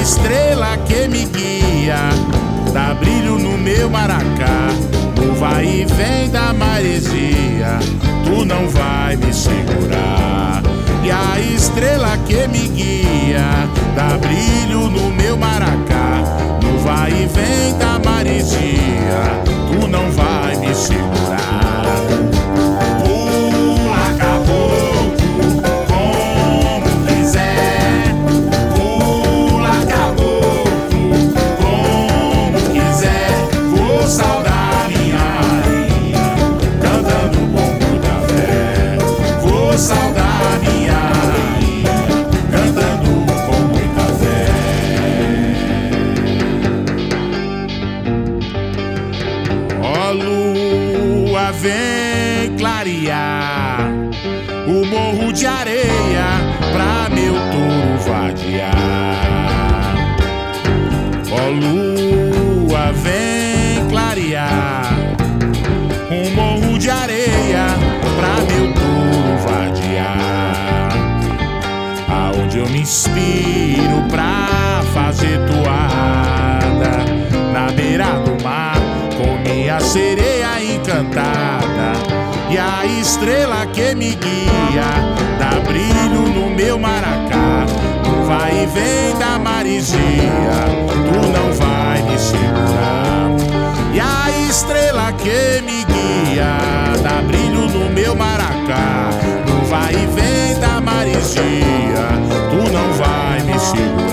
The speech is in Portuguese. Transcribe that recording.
estrela que me guia, dá brilho no meu maracá. No vai e vem da maresia, tu não vai me segurar. E a estrela que me guia, dá brilho no meu maracá. No vai e vem da maresia, tu não vai me segurar. Pula, caboclo, como quiser. Pula, caboclo, como quiser. Vou saudar minha Maria, cantando com muita fé. Vou saudar minha Maria, cantando com muita fé. Ó lua, vem clarear o morro de areia pra meu touro vadiar. Ó lua, vem clarear um morro de areia pra meu touro vadiar. Aonde eu me inspiro pra fazer toada, na beira do mar com minha sereia encantada. E a estrela que me guia, dá brilho no meu maracá. No vai e vem da maresia, tu não vai me segurar. E a estrela que me guia, dá brilho no meu maracá. No vai e vem da maresia, tu não vai me segurar.